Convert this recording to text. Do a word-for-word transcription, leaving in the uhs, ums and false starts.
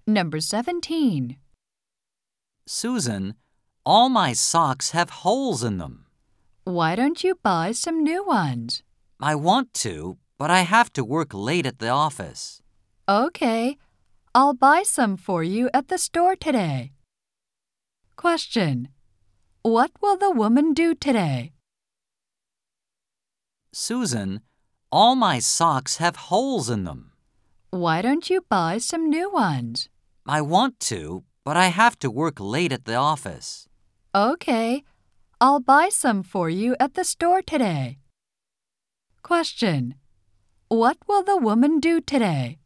Number seventeen. Susan, all my socks have holes in them. Why don't you buy some new ones? I want to, but I have to work late at the office. Okay, I'll buy some for you at the store today. Question. What will the woman do today? Susan, all my socks have holes in them. Why don't you buy some new ones? I want to, but I have to work late at the office. Okay, I'll buy some for you at the store today. Question. What will the woman do today?